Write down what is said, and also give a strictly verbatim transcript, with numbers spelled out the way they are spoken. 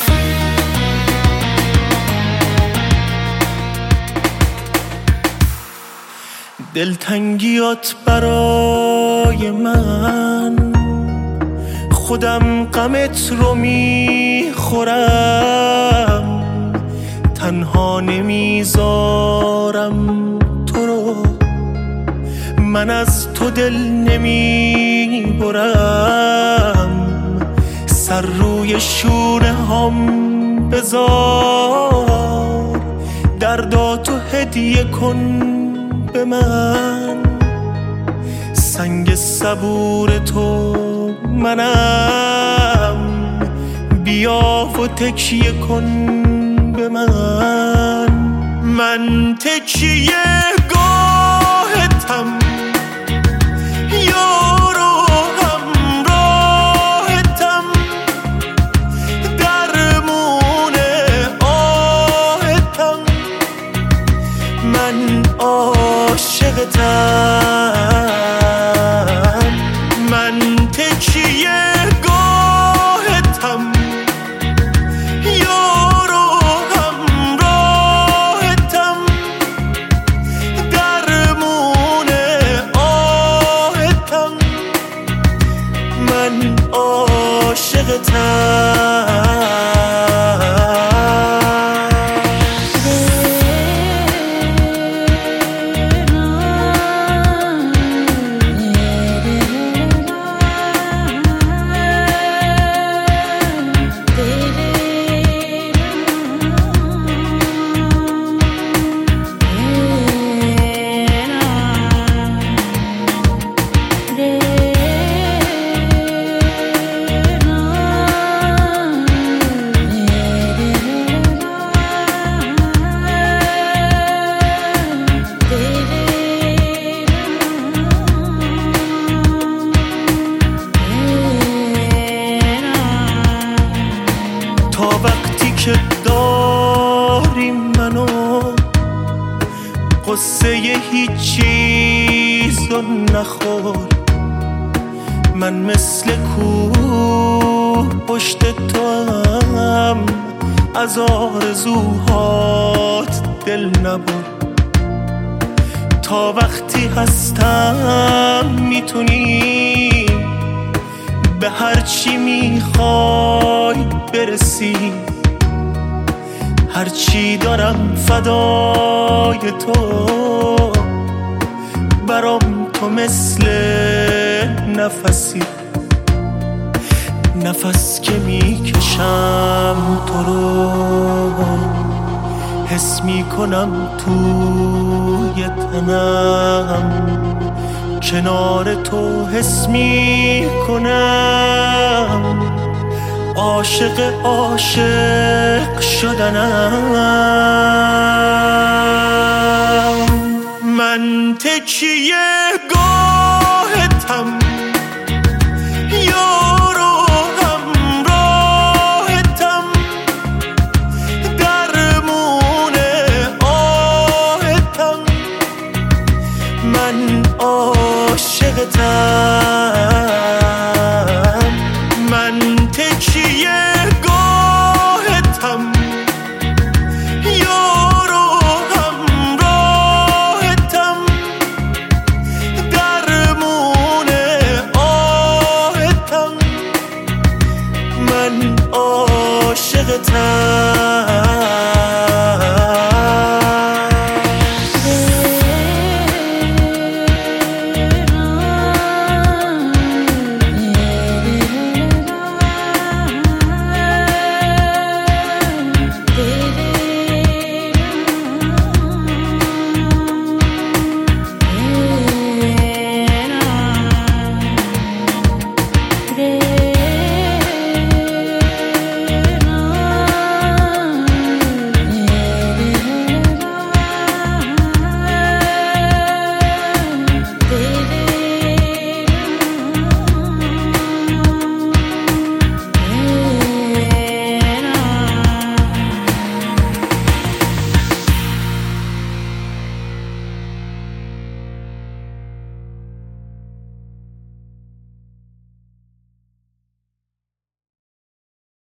دلتنگیات برای من، خودم غمت رو میخورم، تنها نمیذارم تو رو، من از تو دل نمیبرم، سر روی شونه هم بذار، درداتو هدیه کن به من، سنگ صبور تو منم، بیا و تکیه کن به من، من تکیه گاهتم، یار و همراهتم، درمون آهتم، من عاشقتم، من تکیه گاهتم، یار و همراهتم، درمون آهتم، من عاشقتم. تا وقتی که داری منو، قصه هیچ چیزو نخور، من مثل کوه پشت تو هم، از آرزوهات دل نبر، تا وقتی هستم میتونی به هرچی میخوای برسی، هرچی دارم فدای تو، برام تو مثل نفسی، نفس که میکشم تو رو، حس میکنم توی تنم، کنار تو حس میکنم، عاشق عاشق شدنم، من تکیه گاهتم، یار و همراهتم، درمون آهتم، من عاشقتم، من تکیه گاهتم، یار و همراهتم، درمون آهتم، من عاشقتم.